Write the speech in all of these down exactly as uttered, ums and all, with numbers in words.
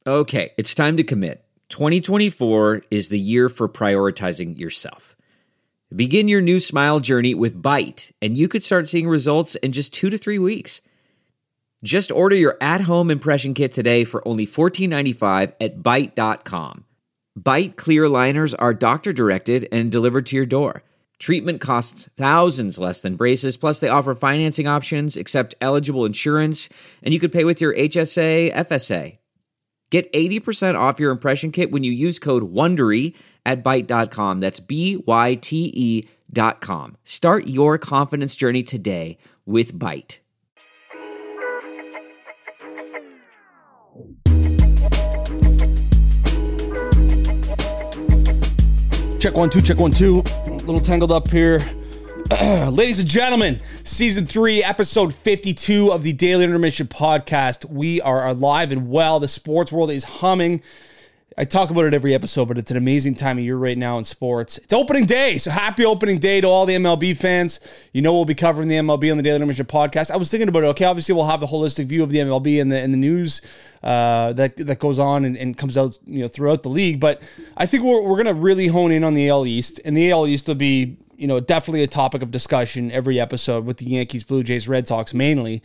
Okay, it's time to commit. twenty twenty-four is the year for prioritizing yourself. Begin your new smile journey with Byte, and you could start seeing results in just two to three weeks. Just order your at-home impression kit today for only fourteen ninety-five at byte dot com. Byte clear aligners are doctor-directed and delivered to your door. Treatment costs thousands less than braces, plus they offer financing options, accept eligible insurance, and you could pay with your H S A, F S A. Get eighty percent off your impression kit when you use code WONDERY at byte dot com. That's B Y T E dot com. Start your confidence journey today with Byte. Check one, two, check one, two. A little tangled up here. Ladies and gentlemen, season three, episode fifty-two of the Daily Intermission podcast. We are alive and well. The sports world is humming. I talk about it every episode, but it's an amazing time of year right now in sports. It's opening day, so happy opening day to all the M L B fans. You know we'll be covering the M L B on the Daily Intermission podcast. I was thinking about it. Okay, obviously we'll have the holistic view of the M L B and the and the news uh, that that goes on and, and comes out, you know, throughout the league. But I think we're we're gonna really hone in on the A L East, and the A L East will be, you know, definitely a topic of discussion every episode with the Yankees, Blue Jays, Red Sox mainly.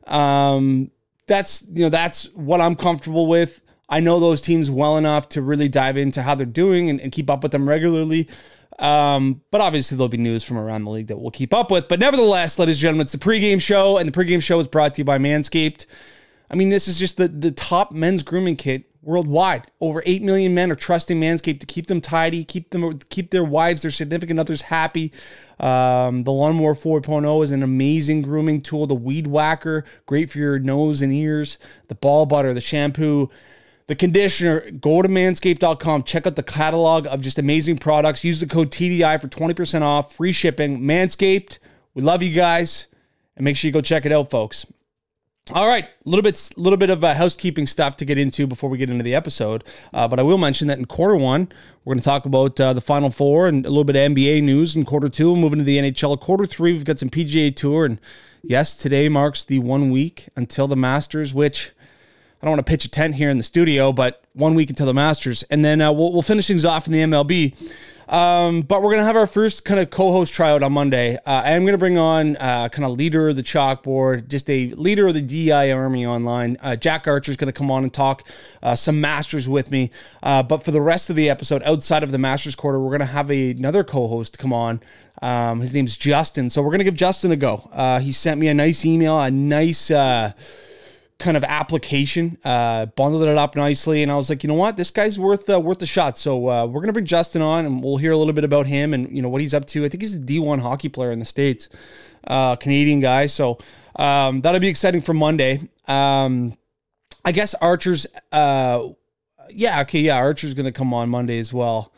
Um, that's you know that's what I'm comfortable with. I know those teams well enough to really dive into how they're doing and, and keep up with them regularly. Um, but obviously there'll be news from around the league that we'll keep up with. But nevertheless, ladies and gentlemen, it's the pregame show, and the pregame show is brought to you by Manscaped. I mean, this is just the, the top men's grooming kit worldwide. Over eight million men are trusting Manscaped to keep them tidy, keep them, keep their wives, their significant others happy. Um, the Lawnmower four point oh is an amazing grooming tool. The Weed Whacker, great for your nose and ears. The Ball Butter, the shampoo, the conditioner. Go to manscaped dot com. Check out the catalog of just amazing products. Use the code T D I for twenty percent off. Free shipping. Manscaped. We love you guys. And make sure you go check it out, folks. All right, a little bit, little bit of uh, housekeeping stuff to get into before we get into the episode. Uh, but I will mention that in quarter one, we're going to talk about uh, the Final Four and a little bit of N B A news. In quarter two, moving to the N H L. Quarter three, we've got some P G A Tour. And yes, today marks the one week until the Masters, which I don't want to pitch a tent here in the studio, but one week until the Masters. And then uh, we'll, we'll finish things off in the M L B. Um, but we're going to have our first kind of co-host tryout on Monday. Uh, I am going to bring on uh, kind of leader of the chalkboard, just a leader of the D I Army online. Uh, Jack Archer is going to come on and talk uh, some Masters with me. Uh, but for the rest of the episode, outside of the Masters quarter, we're going to have a, another co-host come on. Um, his name's Justin. So we're going to give Justin a go. Uh, he sent me a nice email, a nice uh, kind of application, uh, bundled it up nicely, and I was like, you know what, this guy's worth uh, worth a shot. So uh, we're gonna bring Justin on, and we'll hear a little bit about him and you know what he's up to. I think he's a D one hockey player in the States, uh, Canadian guy. So um, that'll be exciting for Monday. Um, I guess Archer's, uh, yeah, okay, yeah, Archer's gonna come on Monday as well.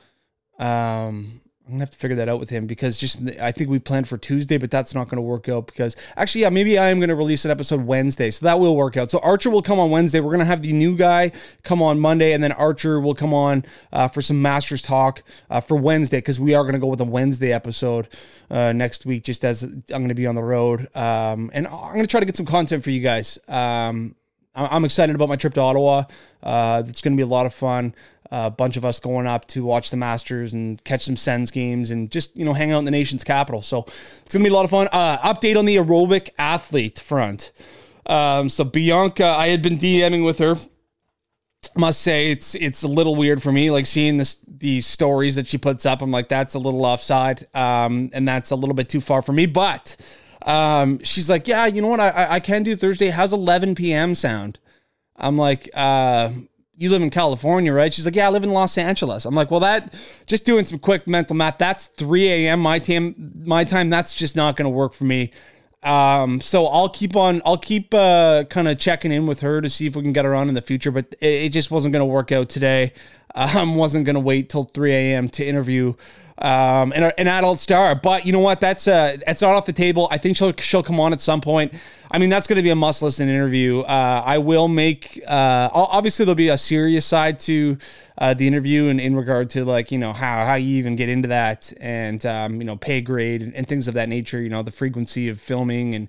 Um, I'm gonna have to figure that out with him because just I think we planned for Tuesday, but that's not gonna work out because actually, yeah, maybe I am gonna release an episode Wednesday, so that will work out. So Archer will come on Wednesday. We're gonna have the new guy come on Monday, and then Archer will come on uh, for some Masters talk uh, for Wednesday because we are gonna go with a Wednesday episode uh, next week. Just as I'm gonna be on the road, um, and I'm gonna try to get some content for you guys. Um, I'm excited about my trip to Ottawa. Uh, it's gonna be a lot of fun. A bunch of us going up to watch the Masters and catch some Sens games and just, you know, hang out in the nation's capital. So it's going to be a lot of fun. Uh, update on the aerobic athlete front. Um, so Bianca, I had been DMing with her. Must say it's it's a little weird for me, like seeing this these stories that she puts up. I'm like, that's a little offside, um, and that's a little bit too far for me. But um, she's like, yeah, you know what, I I can do Thursday. How's eleven p.m. sound? I'm like, uh, you live in California, right? She's like, yeah, I live in Los Angeles. I'm like, well, that, just doing some quick mental math, that's three a.m. my time. My time. That's just not going to work for me. Um, so I'll keep on, I'll keep uh, kind of checking in with her to see if we can get her on in the future, but it, it just wasn't going to work out today. Um, wasn't going to wait till three a.m. to interview um, an, an adult star. But you know what? That's uh, that's not off the table. I think she'll she'll come on at some point. I mean, that's going to be a must-listen interview. Uh, I will make, uh, obviously there'll be a serious side to uh, the interview and in regard to like, you know, how, how you even get into that and, um, you know, pay grade and, and things of that nature, you know, the frequency of filming and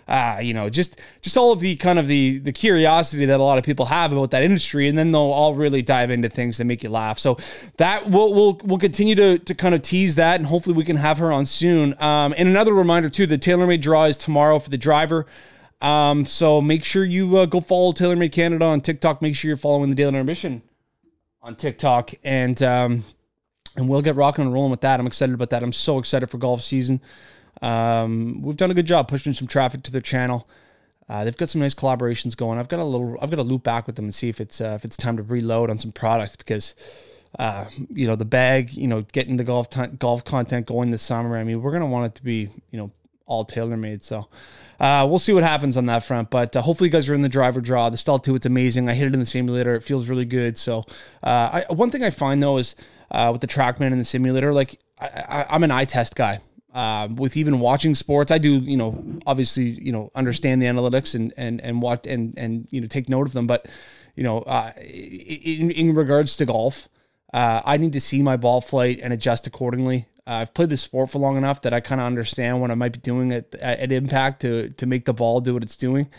uh, you know, just just all of the kind of the the curiosity that a lot of people have about that industry, and then they'll all really dive into things that make you laugh. So that we'll we'll we'll continue to to kind of tease that, and hopefully we can have her on soon. Um, and another reminder too, the TaylorMade draw is tomorrow for the driver. Um, so make sure you uh, go follow TaylorMade Canada on TikTok. Make sure you're following the Daily Intermission on TikTok, and um, and we'll get rocking and rolling with that. I'm excited about that. I'm so excited for golf season. Um, we've done a good job pushing some traffic to their channel. Uh, they've got some nice collaborations going. I've got a little. I've got to loop back with them and see if it's uh, if it's time to reload on some products, because uh, you know, the bag, you know, getting the golf t- golf content going this summer. I mean, we're gonna want it to be, you know, all TaylorMade. So uh, we'll see what happens on that front. But uh, hopefully you guys are in the driver draw. The Stall two, it's amazing. I hit it in the simulator. It feels really good. So uh, I, one thing I find, though, is uh, with the TrackMan in the simulator, like I, I, I'm an eye test guy. Uh, with even watching sports, I do, you know, obviously, you know, understand the analytics and and and what and and you know, take note of them. But you know, uh, in in regards to golf, uh, I need to see my ball flight and adjust accordingly. Uh, I've played the sport for long enough that I kind of understand what I might be doing at, at impact to to make the ball do what it's doing.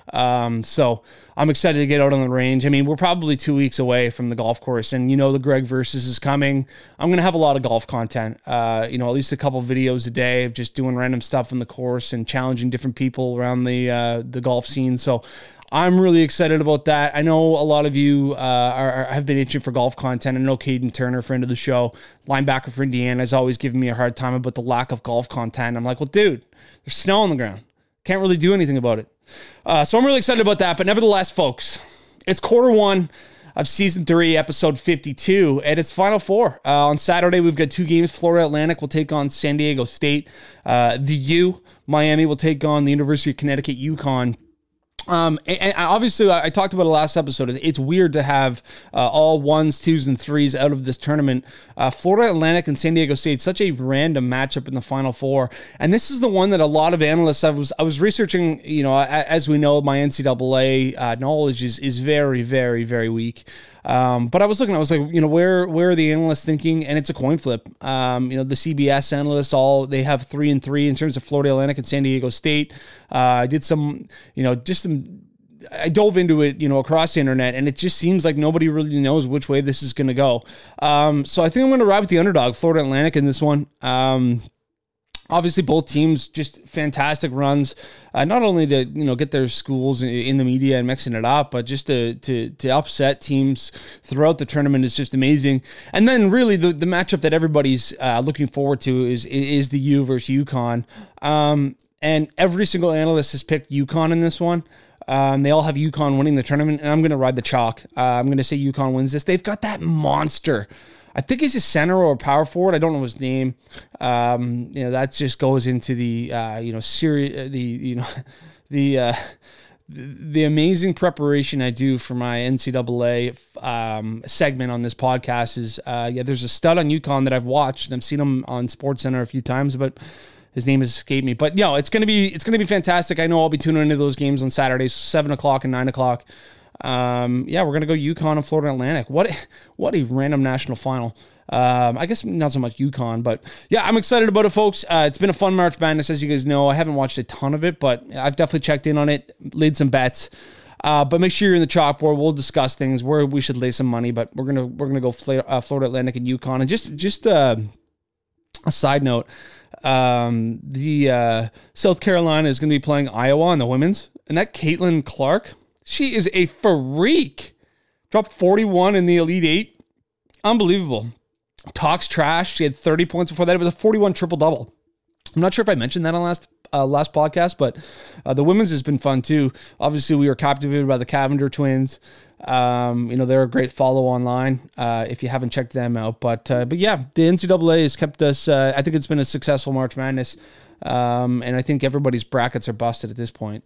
Um, so I'm excited to get out on the range. I mean, we're probably two weeks away from the golf course, and you know the Greg Versus is coming. I'm going to have a lot of golf content, uh, you know, at least a couple videos a day of just doing random stuff on the course and challenging different people around the uh, the golf scene. So I'm really excited about that. I know a lot of you uh, are, have been itching for golf content. I know Caden Turner, friend of the show, linebacker for Indiana, has always given me a hard time about the lack of golf content. I'm like, well, dude, there's snow on the ground. Can't really do anything about it. Uh, so I'm really excited about that. But nevertheless, folks, it's quarter one of season three, episode fifty-two, and it's Final Four. Uh, on Saturday, we've got two games. Florida Atlantic will take on San Diego State. Uh, the U, Miami, will take on the University of Connecticut, UConn. Um, and, and obviously I talked about it last episode. It's weird to have uh, all ones, twos, and threes out of this tournament. Uh, Florida Atlantic and San Diego State, such a random matchup in the Final Four. And this is the one that a lot of analysts, I was I was researching, you know, as we know, my N C double A uh, knowledge is is very, very, very weak. Um, but I was looking, I was like, you know, where where are the analysts thinking? And it's a coin flip. Um, you know, the C B S analysts, all they have three and three in terms of Florida Atlantic and San Diego State. Uh, I did some, you know, just some, I dove into it, you know, across the internet, and it just seems like nobody really knows which way this is going to go. Um, so I think I'm going to ride with the underdog, Florida Atlantic, in this one. Um, Obviously, both teams just fantastic runs, uh, not only to, you know, get their schools in the media and mixing it up, but just to to to upset teams throughout the tournament is just amazing. And then really the, the matchup that everybody's uh, looking forward to is is the U versus UConn. Um, and every single analyst has picked UConn in this one. Um, they all have UConn winning the tournament, and I'm going to ride the chalk. Uh, I'm going to say UConn wins this. They've got that monster. I think he's a center or a power forward. I don't know his name. Um, you know, that just goes into the, uh, you know, seri- the, you know, the, uh, the amazing preparation I do for my N C double A um, segment on this podcast is, uh, yeah, there's a stud on UConn that I've watched, and I've seen him on SportsCenter a few times, but his name has escaped me. But, you know, it's going to be, it's going to be fantastic. I know I'll be tuning into those games on Saturdays, seven o'clock and nine o'clock. Um, yeah, we're going to go UConn and Florida Atlantic. What, what a random national final. Um, I guess not so much UConn, but yeah, I'm excited about it, folks. Uh, it's been a fun March Madness, as you guys know. I haven't watched a ton of it, but I've definitely checked in on it, laid some bets. Uh, but make sure you're in the chalkboard. We'll discuss things where we should lay some money, but we're gonna we're gonna go Fla- uh, Florida Atlantic and UConn. And just just uh, a side note, um, the uh, South Carolina is gonna be playing Iowa on the women's, and that Caitlin Clark. She is a freak. Dropped forty-one in the Elite Eight. Unbelievable. Talks trash. She had thirty points before that. It was a forty-one triple-double. I'm not sure if I mentioned that on last uh, last podcast, but uh, the women's has been fun too. Obviously, we were captivated by the Cavender twins. Um, you know, they're a great follow online uh, if you haven't checked them out. But uh, but yeah, the N C double A has kept us. Uh, I think it's been a successful March Madness, um, and I think everybody's brackets are busted at this point.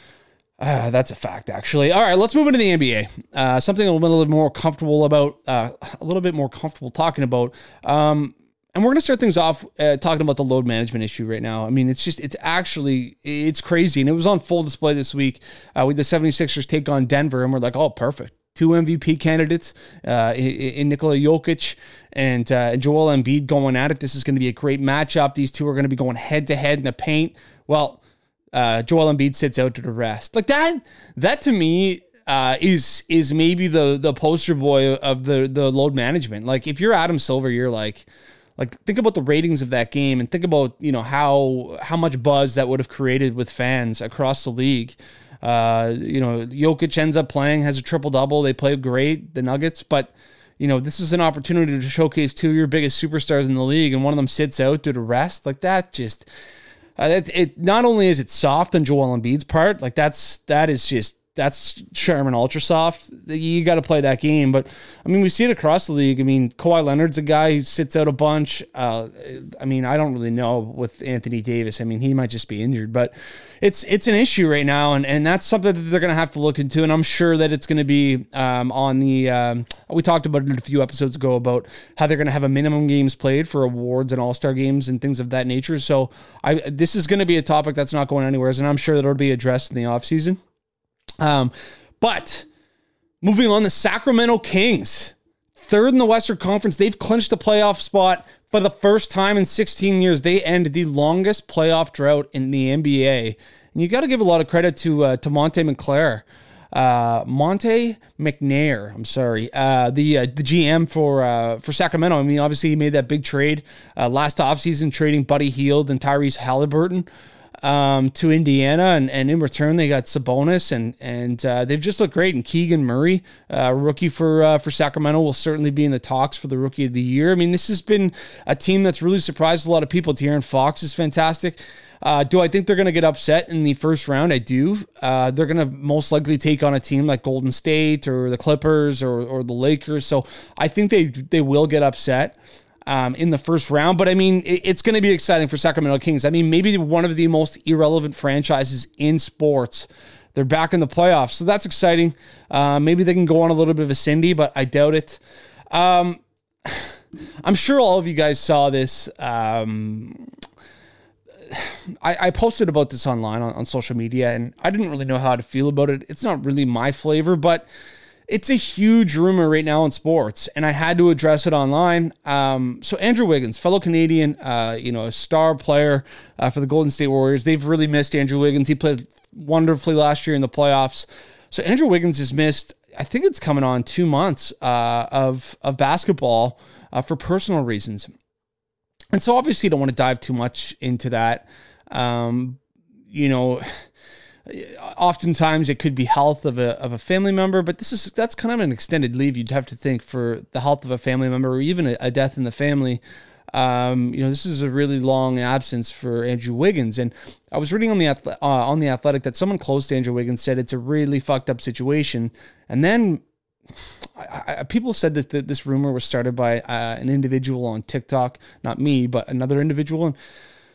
Uh, that's a fact, actually. All right, let's move into the N B A. Uh, something a little bit more comfortable about, uh, a little bit more comfortable talking about. Um, and we're going to start things off uh, talking about the load management issue right now. I mean, it's just, it's actually, it's crazy. And it was on full display this week uh, with the seventy-sixers take on Denver. And we're like, oh, perfect. Two M V P candidates uh, in, in Nikola Jokic and, uh, and Joel Embiid going at it. This is going to be a great matchup. These two are going to be going head to head in the paint. Well, uh, Joel Embiid sits out to the rest. Like that, that to me uh, is is maybe the the poster boy of the the load management. Like if you're Adam Silver, you're like, like think about the ratings of that game and think about, you know, how how much buzz that would have created with fans across the league. Uh, you know, Jokic ends up playing, has a triple double. They play great, the Nuggets, but you know, this is an opportunity to showcase two of your biggest superstars in the league, and one of them sits out due to rest. Like that, just uh, it, it. Not only is it soft on Joel Embiid's part, like that's that is just. That's Charmin Ultra Soft. You got to play that game. But, I mean, we see it across the league. I mean, Kawhi Leonard's a guy who sits out a bunch. Uh, I mean, I don't really know with Anthony Davis. I mean, he might just be injured. But it's it's an issue right now, and, and that's something that they're going to have to look into. And I'm sure that it's going to be um, on the um, – we talked about it a few episodes ago about how they're going to have a minimum games played for awards and all-star games and things of that nature. So I this is going to be a topic that's not going anywhere, and I'm sure that it'll be addressed in the offseason. Um, but moving on, the Sacramento Kings, third in the Western Conference. They've clinched a playoff spot for the first time in sixteen years. They end the longest playoff drought in the N B A. And you got to give a lot of credit to, uh, to Monte McNair, uh, Monte McNair. I'm sorry. Uh, the, uh, the G M for, uh, for Sacramento. I mean, obviously he made that big trade, uh, last offseason trading Buddy Hield and Tyrese Halliburton. Um, to Indiana, and, and in return they got Sabonis, and and uh, they've just looked great. And Keegan Murray, uh, rookie for uh, for Sacramento, will certainly be in the talks for the Rookie of the Year. I mean, this has been a team that's really surprised a lot of people. De'Aaron Fox is fantastic. Uh, do I think they're going to get upset in the first round? I do. Uh, they're going to most likely take on a team like Golden State or the Clippers or or the Lakers. So I think they they will get upset Um, in the first round. But I mean, it, it's going to be exciting for Sacramento Kings. I mean, maybe one of the most irrelevant franchises in sports. They're back in the playoffs, so that's exciting. Uh, maybe they can go on a little bit of a Cindy, but I doubt it. Um, I'm sure all of you guys saw this. Um, I, I posted about this online on, on social media, and I didn't really know how to feel about it. It's not really my flavor, but it's a huge rumor right now in sports, and I had to address it online. Um, so Andrew Wiggins, fellow Canadian, uh, you know, a star player uh, for the Golden State Warriors. They've really missed Andrew Wiggins. He played wonderfully last year in the playoffs. So Andrew Wiggins has missed, I think it's coming on two months uh, of of basketball uh, for personal reasons. And so obviously you don't want to dive too much into that. Um, you know, oftentimes it could be health of a of a family member, but this is that's kind of an extended leave. You'd have to think for the health of a family member, or even a, a death in the family. Um, you know, this is a really long absence for Andrew Wiggins. And I was reading on the uh, on the Athletic that someone close to Andrew Wiggins said it's a really fucked up situation. And then I, I, people said that the, this rumor was started by uh, an individual on TikTok, not me, but another individual. And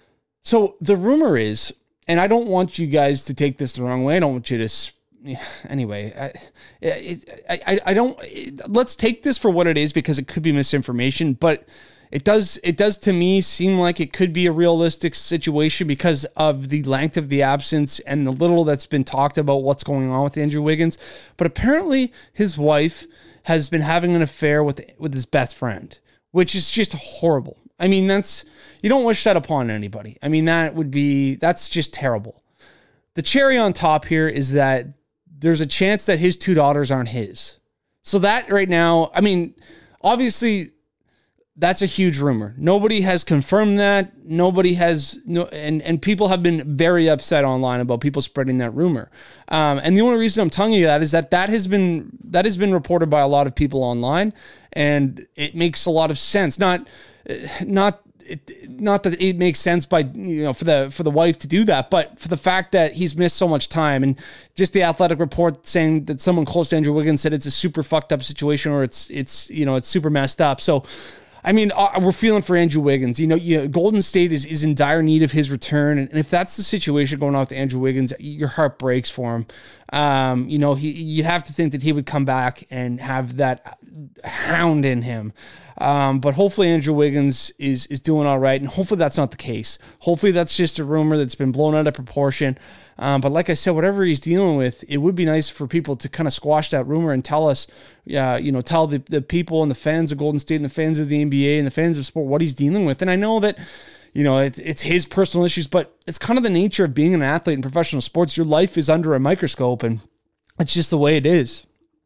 so the rumor is, and I don't want you guys to take this the wrong way. I don't want you to, anyway, I, I, I don't, let's take this for what it is, because it could be misinformation, but it does, it does to me seem like it could be a realistic situation because of the length of the absence and the little that's been talked about what's going on with Andrew Wiggins. But apparently his wife has been having an affair with, with his best friend, which is just horrible. I mean, that's, you don't wish that upon anybody. I mean, that would be, that's just terrible. The cherry on top here is that there's a chance that his two daughters aren't his. So that right now, I mean, obviously that's a huge rumor. Nobody has confirmed that. Nobody has, no, and, and people have been very upset online about people spreading that rumor. Um, and the only reason I'm telling you that is that that has been, that has been reported by a lot of people online, and it makes a lot of sense. Not, not, It, not that it makes sense by, you know, for the for the wife to do that, but for the fact that he's missed so much time, and just the Athletic report saying that someone close to Andrew Wiggins said it's a super fucked up situation, or it's it's you know it's super messed up. So, I mean, uh, we're feeling for Andrew Wiggins. You know, you know, Golden State is is in dire need of his return, and, and if that's the situation going on with Andrew Wiggins, your heart breaks for him. Um, you know, he you'd have to think that he would come back and have that hound in him. Um, but hopefully Andrew Wiggins is is doing all right, and hopefully that's not the case. Hopefully that's just a rumor that's been blown out of proportion. Um, but like I said, whatever he's dealing with, it would be nice for people to kind of squash that rumor and tell us, uh, you know, tell the, the people and the fans of Golden State and the fans of the N B A and the fans of sport what he's dealing with. And I know that, you know, it's, it's his personal issues, but it's kind of the nature of being an athlete in professional sports. Your life is under a microscope, and it's just the way it is.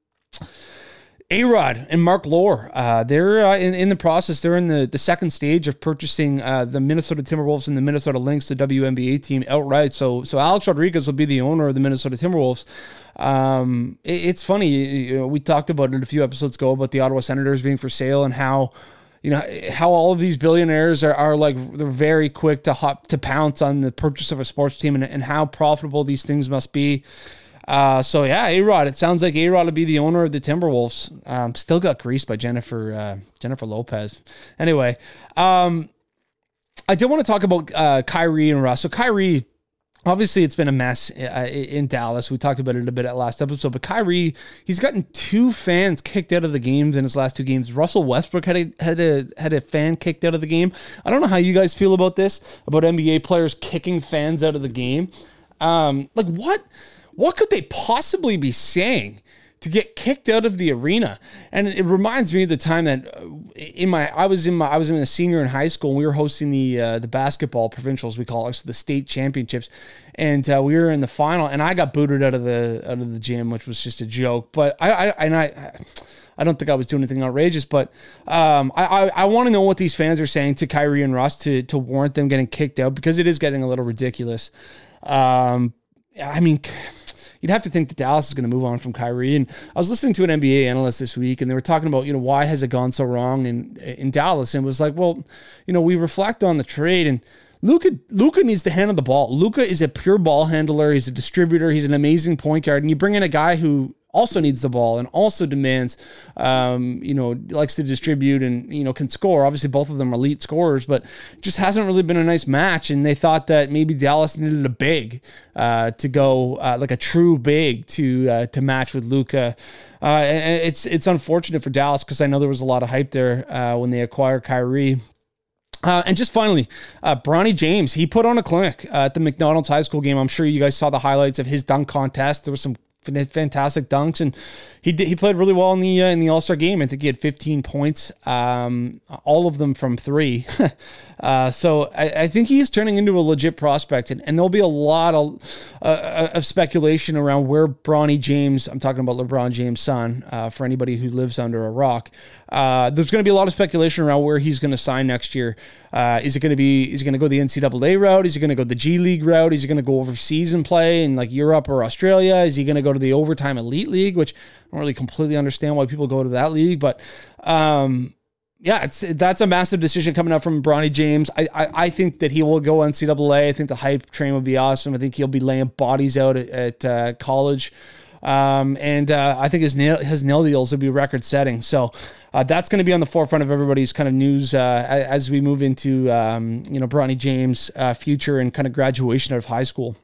A-Rod and Mark Lore, uh, they're uh, in, in the process. They're in the, the second stage of purchasing uh, the Minnesota Timberwolves and the Minnesota Lynx, the W N B A team, outright. So so Alex Rodriguez will be the owner of the Minnesota Timberwolves. Um, it, it's funny. You know, we talked about it a few episodes ago about the Ottawa Senators being for sale and how, you know, how all of these billionaires are, are like, they're very quick to hop, to pounce on the purchase of a sports team, and, and how profitable these things must be. Uh, so yeah, A-Rod, it sounds like A-Rod will be the owner of the Timberwolves. Um, still got greased by Jennifer, uh, Jennifer Lopez. Anyway, um, I did want to talk about, uh, Kyrie and Russ. So Kyrie, obviously it's been a mess uh, in Dallas. We talked about it a bit at last episode, but Kyrie, he's gotten two fans kicked out of the games in his last two games. Russell Westbrook had a, had a, had a fan kicked out of the game. I don't know how you guys feel about this, about N B A players kicking fans out of the game. Um, like what? What could they possibly be saying to get kicked out of the arena? And it reminds me of the time that in my I was in my I was in a senior in high school, and we were hosting the uh, the basketball provincials, we call it, so the state championships, and uh, we were in the final, and I got booted out of the out of the gym, which was just a joke. But I, I and I. I don't think I was doing anything outrageous, but um, I, I, I want to know what these fans are saying to Kyrie and Russ to to warrant them getting kicked out, because it is getting a little ridiculous. Um, I mean, you'd have to think that Dallas is going to move on from Kyrie. And I was listening to an N B A analyst this week, and they were talking about, you know, why has it gone so wrong in in Dallas? And it was like, well, you know, we reflect on the trade, and Luka Luka needs to handle the ball. Luka is a pure ball handler. He's a distributor. He's an amazing point guard. And you bring in a guy who also needs the ball and also demands, um, you know, likes to distribute and, you know, can score. Obviously, both of them are elite scorers, but just hasn't really been a nice match. And they thought that maybe Dallas needed a big uh, to go, uh, like a true big to uh, to match with Luka. Uh, and it's it's unfortunate for Dallas, because I know there was a lot of hype there uh, when they acquired Kyrie. Uh, and just finally, uh, Bronny James, he put on a clinic uh, at the McDonald's high school game. I'm sure you guys saw the highlights of his dunk contest. There was some fantastic dunks, and he did, he played really well in the uh, in the All-Star game. I think he had fifteen points, um, all of them from three. uh, so I, I think he's turning into a legit prospect, and, and there'll be a lot of uh, of speculation around where Bronny James, I'm talking about LeBron James' son, uh, for anybody who lives under a rock. Uh, there's going to be a lot of speculation around where he's going to sign next year. Uh, is it going to be, is he going to go the N C double A route? Is he going to go the G League route? Is he going to go overseas and play in like Europe or Australia? Is he going to go to the Overtime Elite League, which I don't really completely understand why people go to that league, but um, yeah, it's that's a massive decision coming up from Bronny James. I, I I think that he will go N C double A. I think the hype train would be awesome. I think he'll be laying bodies out at, at uh, college. Um, and uh, I think his nail, his nail deals will be record setting. So uh, that's going to be on the forefront of everybody's kind of news uh, as we move into, um, you know, Bronny James' uh, future and kind of graduation out of high school.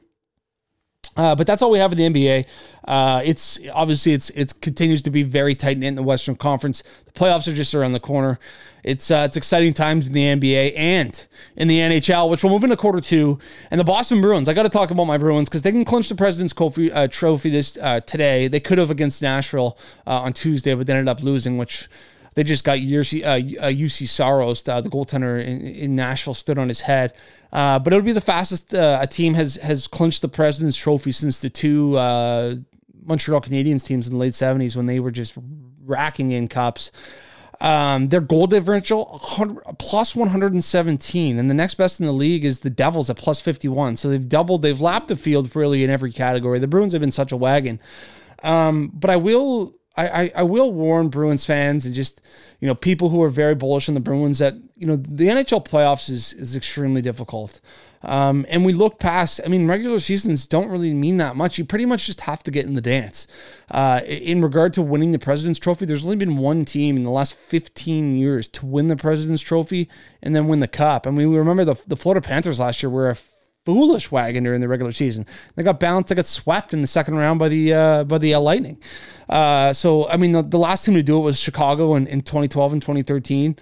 Uh, but that's all we have in the N B A. Uh, it's obviously it's it continues to be very tight knit in the Western Conference. The playoffs are just around the corner. It's uh, it's exciting times in the N B A and in the N H L, which will move into quarter two. And the Boston Bruins, I got to talk about my Bruins because they can clinch the President's Trophy, uh, trophy this uh, today. They could have against Nashville uh, on Tuesday, but they ended up losing, which they just got U C, uh, U C Saros, uh, the goaltender in, in Nashville, stood on his head. Uh, but it'll be the fastest uh, a team has has clinched the President's Trophy since the two uh, Montreal Canadiens teams in the late seventies when they were just racking in cups. Um, their goal differential, plus one hundred seventeen, and the next best in the league is the Devils at plus fifty-one. So they've doubled, they've lapped the field really in every category. The Bruins have been such a wagon. Um, but I will... I, I, I will warn Bruins fans and just, you know, people who are very bullish on the Bruins that, you know, the N H L playoffs is is extremely difficult. Um, and we look past, I mean, regular seasons don't really mean that much. You pretty much just have to get in the dance. Uh, in regard to winning the President's Trophy, there's only been one team in the last fifteen years to win the President's Trophy and then win the Cup. I mean, we remember the, the Florida Panthers last year were a foolish wagon during the regular season. They got bounced, they got swept in the second round by the uh, by the uh, Lightning. Uh, so, I mean, the, the last team to do it was Chicago in, in twenty twelve and twenty thirteen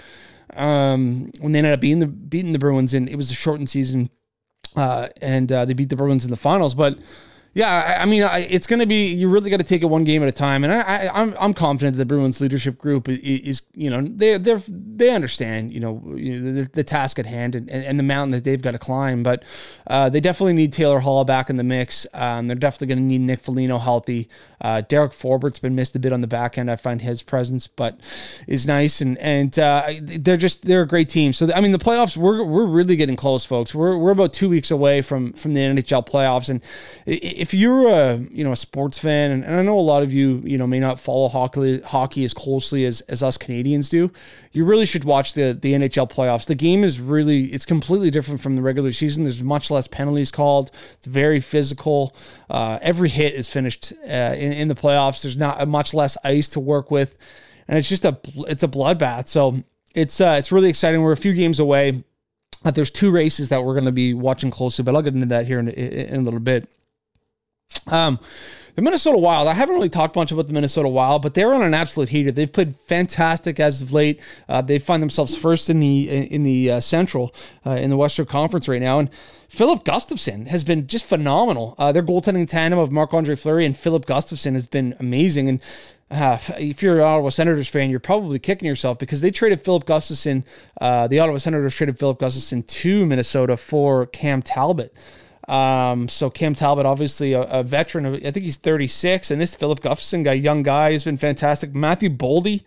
um, when they ended up beating the, beating the Bruins, and it was a shortened season, uh, and uh, they beat the Bruins in the finals. But, Yeah, I, I mean, I, it's going to be, you really got to take it one game at a time. And I, I, I'm I'm confident that the Bruins leadership group is, is you know, they they they understand, you know, the, the task at hand and, and the mountain that they've got to climb. But uh, they definitely need Taylor Hall back in the mix. Um, they're definitely going to need Nick Foligno healthy. Uh, Derek Forbert's been missed a bit on the back end. I find his presence, but is nice. And and uh, they're just, they're a great team. So, I mean, the playoffs, we're we're really getting close, folks. We're we're about two weeks away from, from the N H L playoffs. And if you're a, you know, a sports fan, and, and I know a lot of you, you know, may not follow hockey hockey as closely as, as us Canadians do, you really should watch the, the N H L playoffs. The game is really, it's completely different from the regular season. There's much less penalties called. It's very physical. Uh, every hit is finished uh, in, in the playoffs. There's not much less ice to work with. And it's just a, it's a bloodbath. So it's, uh, it's really exciting. We're a few games away. Uh, there's two races that we're going to be watching closely, but I'll get into that here in, in, in a little bit. Um, the Minnesota Wild, I haven't really talked much about the Minnesota Wild, but they're on an absolute heater. They've played fantastic as of late. Uh, they find themselves first in the in the uh, Central, uh, in the Western Conference right now. And Philip Gustafsson has been just phenomenal. Uh, their goaltending tandem of Marc-Andre Fleury and Philip Gustafsson has been amazing. And uh, if you're an Ottawa Senators fan, you're probably kicking yourself because they traded Philip Gustafsson. Uh, the Ottawa Senators traded Philip Gustafsson to Minnesota for Cam Talbot. Um, so Cam Talbot, obviously a, a veteran of, I think he's thirty-six, and this Philip Gustafsson guy, young guy, has been fantastic. Matthew Boldy,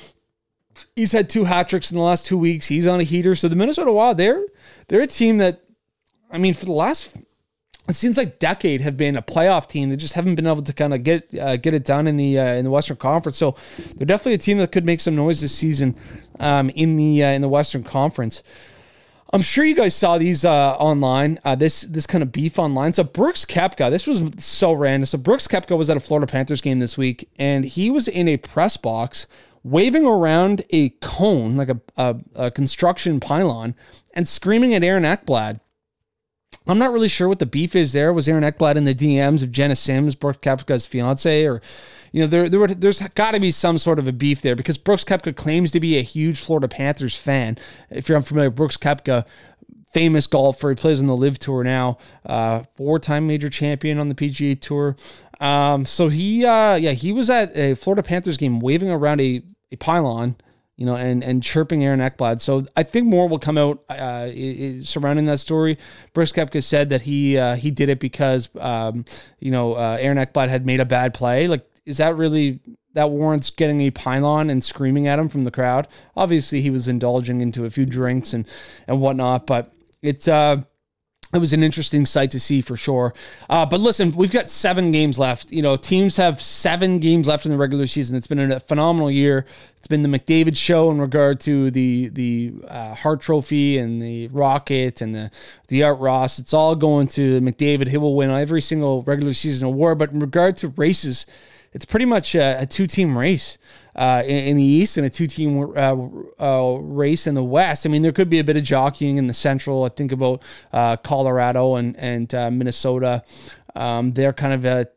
he's had two hat tricks in the last two weeks. He's on a heater. So the Minnesota Wild, they're they're a team that, I mean, for the last, it seems like decade, have been a playoff team. They just haven't been able to kind of get uh, get it done in the uh, in the Western Conference. So they're definitely a team that could make some noise this season um, in the uh, in the Western Conference. I'm sure you guys saw these uh, online, uh, this this kind of beef online. So Brooks Koepka, this was so random. So Brooks Koepka was at a Florida Panthers game this week, and he was in a press box waving around a cone, like a, a, a construction pylon, and screaming at Aaron Ekblad. I'm not really sure what the beef is there. Was Aaron Ekblad in the D Ms of Jenna Sims, Brooks Koepka's fiance, or, you know, there, there were, there's got to be some sort of a beef there because Brooks Koepka claims to be a huge Florida Panthers fan. If you're unfamiliar, Brooks Koepka, famous golfer, he plays on the Live Tour now, uh, four-time major champion on the P G A Tour. Um, so he, uh, yeah, he was at a Florida Panthers game waving around a, a pylon, you know, and, and chirping Aaron Ekblad. So I think more will come out uh, surrounding that story. Brooks Koepka said that he uh, he did it because, um, you know, uh, Aaron Ekblad had made a bad play. Like, is that really, that warrants getting a pylon and screaming at him from the crowd? Obviously, he was indulging into a few drinks and, and whatnot, but it's... Uh, It was an interesting sight to see for sure. Uh, but listen, we've got seven games left. You know, teams have seven games left in the regular season. It's been a phenomenal year. It's been the McDavid show in regard to the the uh, Hart Trophy and the Rocket and the, the Art Ross. It's all going to McDavid. He will win every single regular season award. But in regard to races, it's pretty much a, a two-team race uh, in, in the East and a two-team uh, uh, race in the West. I mean, there could be a bit of jockeying in the Central. I think about uh, Colorado and, and uh, Minnesota. Um, they're kind of a,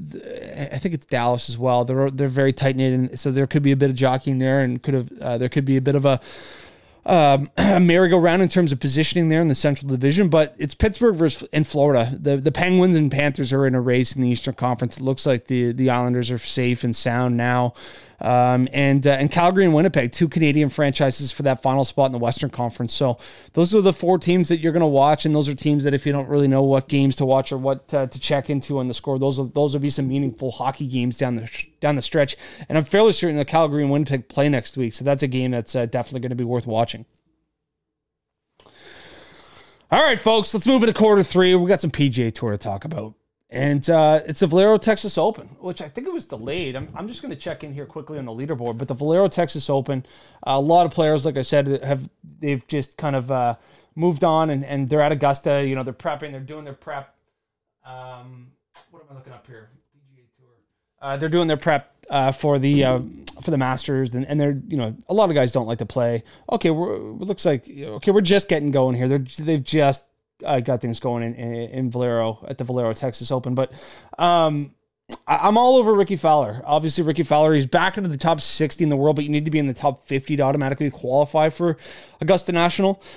I think it's Dallas as well. They're they're very tight-knit, and so there could be a bit of jockeying there, and could have uh, there could be a bit of a Um, merry-go-round in terms of positioning there in the Central Division, but it's Pittsburgh versus in Florida. The the Penguins and Panthers are in a race in the Eastern Conference. It looks like the, the Islanders are safe and sound now. Um, and uh, and Calgary and Winnipeg, two Canadian franchises for that final spot in the Western Conference. So those are the four teams that you're going to watch, and those are teams that if you don't really know what games to watch or what uh, to check into on the score, those will, those will be some meaningful hockey games down the down the stretch. And I'm fairly certain that Calgary and Winnipeg play next week, so that's a game that's uh, definitely going to be worth watching. All right, folks, let's move into quarter three. We got some P G A Tour to talk about. And uh, it's the Valero Texas Open, which I think it was delayed. I'm, I'm just going to check in here quickly on the leaderboard. But the Valero Texas Open, uh, a lot of players, like I said, have they've just kind of uh, moved on, and, and they're at Augusta. You know, they're prepping, they're doing their prep. Um, what am I looking up here? P G A Tour. Uh, they're doing their prep uh, for the uh, for the Masters, and, and they're, you know, a lot of guys don't like to play. Okay, we're, it looks like okay, we're just getting going here. They're they've just. I got things going in, in, in Valero at the Valero Texas Open, but um, I, I'm all over Ricky Fowler. Obviously, Ricky Fowler, he's back into the top sixty in the world, but you need to be in the top fifty to automatically qualify for Augusta National.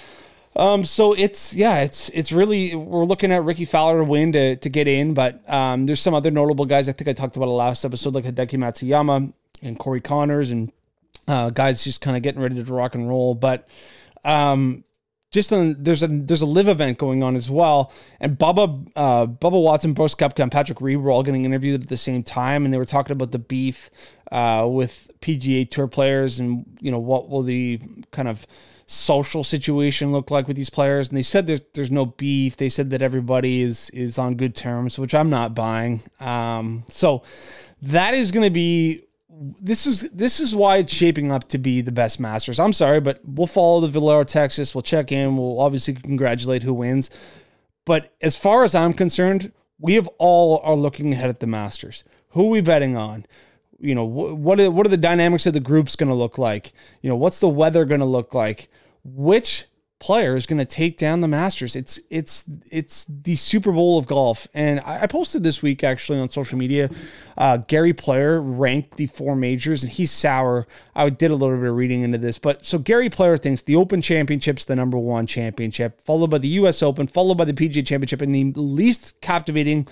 Um, so it's, yeah, it's, it's really, we're looking at Ricky Fowler to win to, to get in, but, um, there's some other notable guys. I think I talked about it last episode, like Hideki Matsuyama and Corey Connors and, uh, guys just kind of getting ready to rock and roll. But, um, just on, there's a, there's a live event going on as well. And Bubba, uh, Bubba Watson, Brooks Koepka, and Patrick Reed were all getting interviewed at the same time. And they were talking about the beef, uh, with P G A Tour players and, you know, what will the kind of social situation look like with these players. And they said there's there's no beef. They said that everybody is is on good terms, which I'm not buying. Um, so that is going to be this is this is why it's shaping up to be the best Masters. I'm sorry, but we'll follow the Valero Texas. We'll check in. We'll obviously congratulate who wins. But as far as I'm concerned, we have all are looking ahead at the Masters. Who are we betting on? You know, what are, what are the dynamics of the groups going to look like? You know, what's the weather going to look like? Which player is going to take down the Masters? It's it's it's the Super Bowl of golf. And I, I posted this week actually on social media. Uh, Gary Player ranked the four majors, and he's sour. I did a little bit of reading into this, but so Gary Player thinks the Open Championship's the number one championship, followed by the U S Open, followed by the P G A Championship, and the least captivating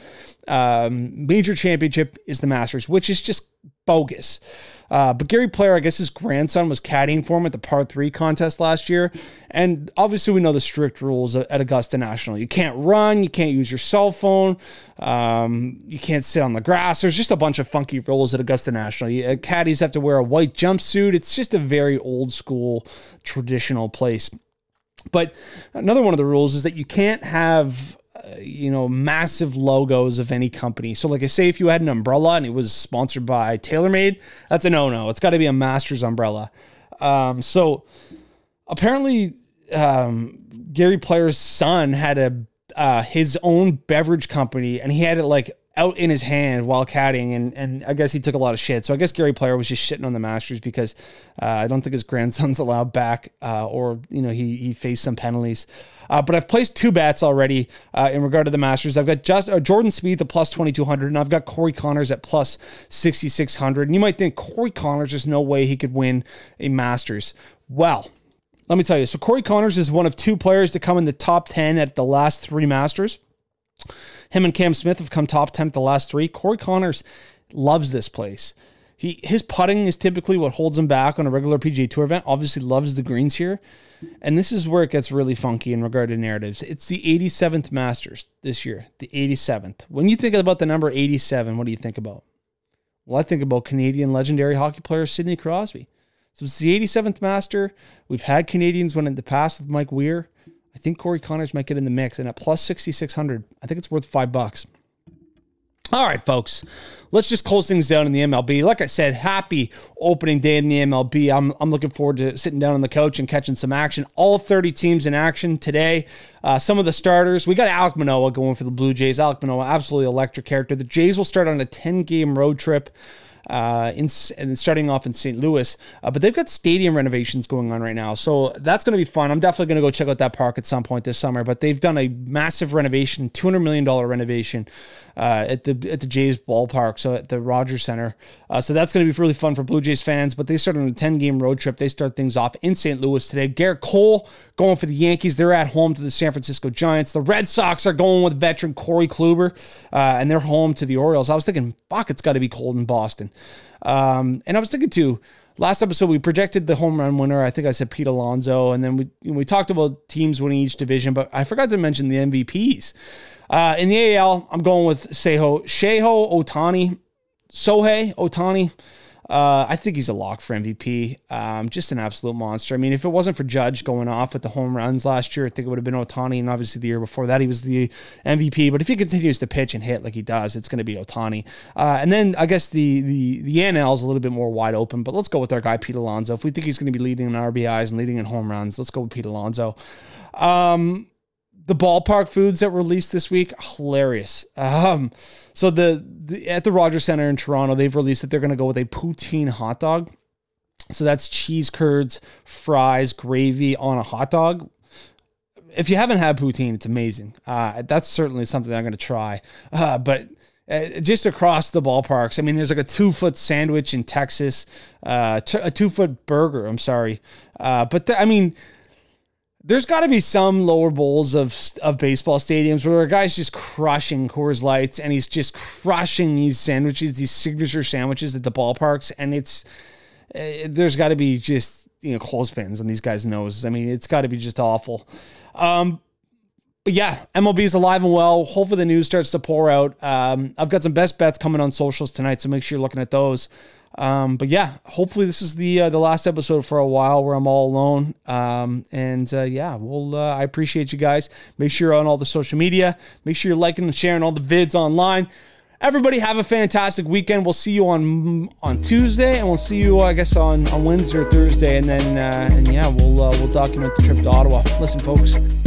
um, major championship is the Masters, which is just bogus. Uh, but Gary Player, I guess his grandson was caddying for him at the par three contest last year. And obviously we know the strict rules at Augusta National. You can't run, you can't use your cell phone, um, you can't sit on the grass. There's just a bunch of funky rules at Augusta National. You, uh, caddies have to wear a white jumpsuit. It's just a very old school traditional place. But another one of the rules is that you can't have you know, massive logos of any company. So like I say, if you had an umbrella and it was sponsored by TaylorMade, that's a no-no. It's got to be a Masters umbrella. Um, so apparently um, Gary Player's son had a uh, his own beverage company, and he had it like out in his hand while caddying, and and I guess he took a lot of shit. So I guess Gary Player was just shitting on the Masters because uh, I don't think his grandson's allowed back, uh, or you know he he faced some penalties. Uh, but I've placed two bets already uh, in regard to the Masters. I've got just uh, Jordan Spieth at plus twenty-two hundred, and I've got Corey Connors at plus sixty-six hundred. And you might think Corey Connors, there's no way he could win a Masters. Well, let me tell you. So Corey Connors is one of two players to come in the top ten at the last three Masters. Him and Cam Smith have come top ten at the last three. Corey Connors loves this place. He his putting is typically what holds him back on a regular P G A Tour event. Obviously loves the greens here. And this is where it gets really funky in regard to narratives. It's the eighty-seventh Masters this year, the eighty-seventh. When you think about the number eighty-seven, what do you think about? Well, I think about Canadian legendary hockey player Sidney Crosby. So it's the eighty-seventh Master. We've had Canadians win in the past with Mike Weir. I think Corey Connors might get in the mix. And at plus sixty-six hundred, I think it's worth five bucks. All right, folks, let's just close things down in the M L B. Like I said, happy opening day in the M L B. I'm I'm looking forward to sitting down on the couch and catching some action. All thirty teams in action today. Uh, some of the starters. We got Alek Manoah going for the Blue Jays. Alek Manoah, absolutely electric character. The Jays will start on a ten-game road trip. Uh, in, and starting off in Saint Louis, uh, but they've got stadium renovations going on right now, so that's going to be fun. I'm definitely going to go check out that park at some point this summer. But they've done a massive renovation, two hundred million dollars renovation uh, at the at the Jays ballpark, so at the Rogers Center. Uh, so that's going to be really fun for Blue Jays fans. But they start on a ten-game road trip. They start things off in Saint Louis today. Garrett Cole going for the Yankees. They're at home to the San Francisco Giants. The Red Sox are going with veteran Corey Kluber, uh, and they're home to the Orioles. I was thinking, fuck, it's got to be cold in Boston. Um, and I was thinking too, last episode we projected the home run winner. I think I said Pete Alonso, and then we we talked about teams winning each division, but I forgot to mention the M V Ps. Uh, in the A L, I'm going with Seiho, Shohei Ohtani, Shohei Ohtani. Uh, I think he's a lock for M V P. Um, just an absolute monster. I mean, if it wasn't for Judge going off with the home runs last year, I think it would have been Ohtani. And obviously the year before that, he was the M V P. But if he continues to pitch and hit like he does, it's going to be Ohtani. Uh, and then I guess the the the N L is a little bit more wide open. But let's go with our guy, Pete Alonso. If we think he's going to be leading in R B Is and leading in home runs, let's go with Pete Alonso. Um, the ballpark foods that were released this week, hilarious. Um, so the, the at the Rogers Center in Toronto, they've released that they're going to go with a poutine hot dog. So that's cheese curds, fries, gravy on a hot dog. If you haven't had poutine, it's amazing. Uh, that's certainly something I'm going to try. Uh, but uh, just across the ballparks, I mean, there's like a two-foot sandwich in Texas, uh, t- a two-foot burger, I'm sorry. Uh, but, the, I mean... There's got to be some lower bowls of of baseball stadiums where a guy's just crushing Coors Lights and he's just crushing these sandwiches, these signature sandwiches at the ballparks, and it's uh, there's got to be just, you know, clothespins on these guys' noses. I mean, it's got to be just awful. Um, but yeah, M L B is alive and well. Hopefully the news starts to pour out. Um, I've got some best bets coming on socials tonight, so make sure you're looking at those. Um, but yeah, hopefully this is the uh, the last episode for a while where I'm all alone. Um, and uh, yeah, well, uh, I appreciate you guys. Make sure you're on all the social media. Make sure you're liking and sharing all the vids online. Everybody have a fantastic weekend. We'll see you on on Tuesday, and we'll see you, I guess, on, on Wednesday or Thursday. And then, uh, and yeah, we'll uh, we'll document the trip to Ottawa. Listen, folks,